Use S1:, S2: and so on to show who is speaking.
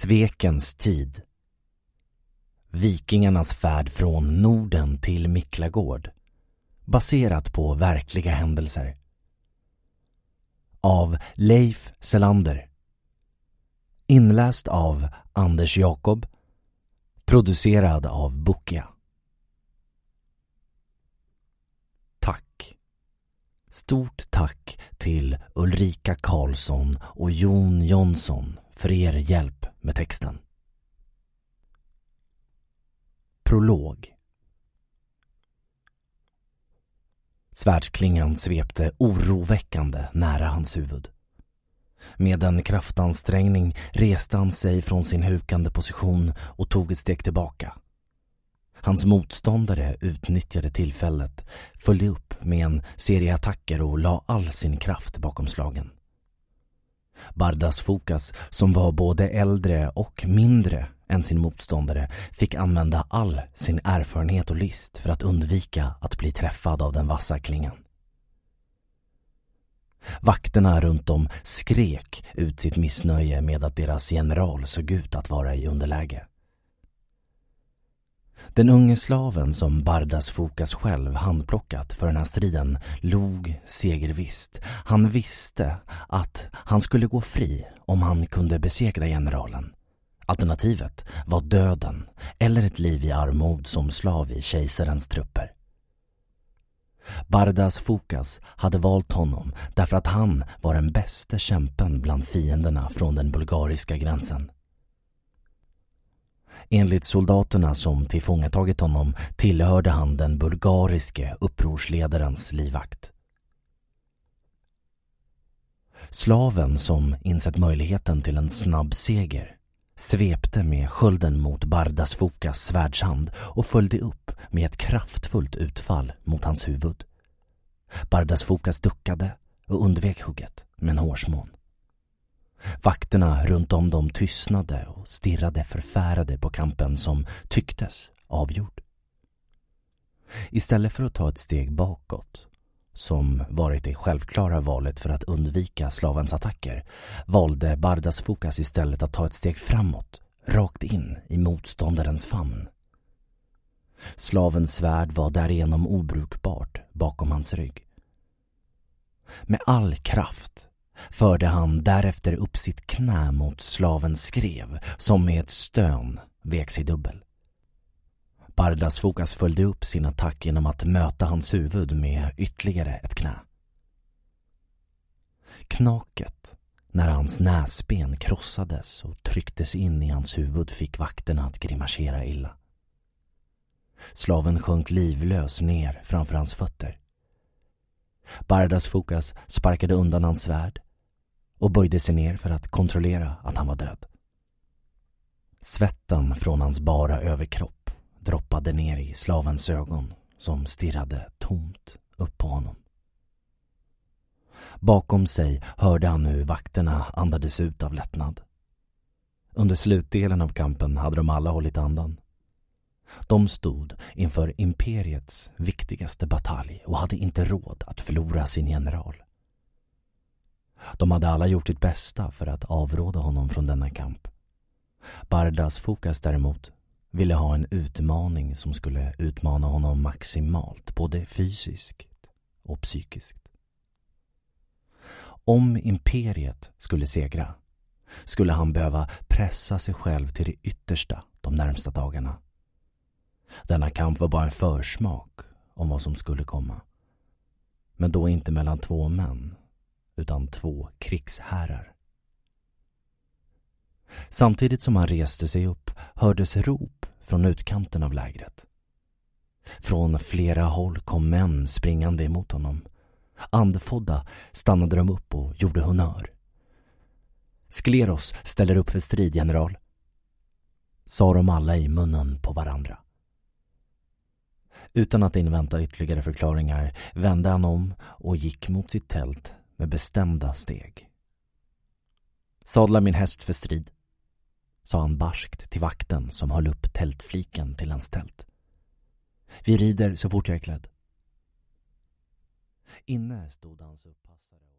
S1: Svekens tid. Vikingarnas färd från Norden till Miklagård, baserat på verkliga händelser. Av Leif Selander. Inläst av Anders Jakob. Producerad av Bokia. Tack. Stort tack till Ulrika Karlsson och Jon Jonsson för er hjälp med texten. Prolog. Svärdsklingan svepte oroväckande nära hans huvud. Med en kraftansträngning reste han sig från sin hukande position och tog ett steg tillbaka. Hans motståndare utnyttjade tillfället, följde upp med en serie attacker och la all sin kraft bakom slagen. Bardas Fokas, som var både äldre och mindre än sin motståndare, fick använda all sin erfarenhet och list för att undvika att bli träffad av den vassa klingan. Vakterna runt om skrek ut sitt missnöje med att deras general såg ut att vara i underläge. Den unge slaven som Bardas Fokas själv handplockat för den här striden log segervisst. Han visste att han skulle gå fri om han kunde besegra generalen. Alternativet var döden eller ett liv i armod som slav i kejsarens trupper. Bardas Fokas hade valt honom därför att han var den bästa kämpen bland fienderna från den bulgariska gränsen. Enligt soldaterna som tillfångatagit honom tillhörde han den bulgariske upprorsledarens livvakt. Slaven som insett möjligheten till en snabb seger svepte med skölden mot Bardas Fokas svärdshand och följde upp med ett kraftfullt utfall mot hans huvud. Bardas Fokas duckade och undvek hugget med en hårsmån. Vakterna runt om dem tystnade och stirrade förfärade på kampen som tycktes avgjord. Istället för att ta ett steg bakåt, som varit det självklara valet för att undvika slavens attacker, valde Bardas Fokas istället att ta ett steg framåt, rakt in i motståndarens famn. Slavens svärd var därigenom obrukbart bakom hans rygg. Med all kraft förde han därefter upp sitt knä mot slavens skrev som med ett stön vek sig dubbel. Bardas Fokas följde upp sin attack genom att möta hans huvud med ytterligare ett knä. Knaket när hans näsben krossades och trycktes in i hans huvud fick vakterna att grimasera illa. Slaven sjönk livlös ner framför hans fötter. Bardas Fokas sparkade undan hans svärd och böjde sig ner för att kontrollera att han var död. Svetten från hans bara överkropp droppade ner i slavens ögon som stirrade tomt upp på honom. Bakom sig hörde han hur vakterna andades ut av lättnad. Under slutdelen av kampen hade de alla hållit andan. De stod inför imperiets viktigaste batalj och hade inte råd att förlora sin general. De hade alla gjort sitt bästa för att avråda honom från denna kamp. Bardas Fokas däremot ville ha en utmaning som skulle utmana honom maximalt, både fysiskt och psykiskt. Om imperiet skulle segra skulle han behöva pressa sig själv till det yttersta de närmsta dagarna. Denna kamp var bara en försmak om vad som skulle komma. Men då inte mellan två män, utan två krigsherrar. Samtidigt som han reste sig upp hördes rop från utkanten av lägret. Från flera håll kom män springande emot honom. Andfådda stannade de upp och gjorde honnör. Skleros ställer upp för strid, general, sa de alla i munnen på varandra. Utan att invänta ytterligare förklaringar vände han om och gick mot sitt tält med bestämda steg. Sadla min häst för strid, sa han barskt till vakten som höll upp tältfliken till hans tält. Vi rider så fort jag är klädd. Inne stod hans upppassare.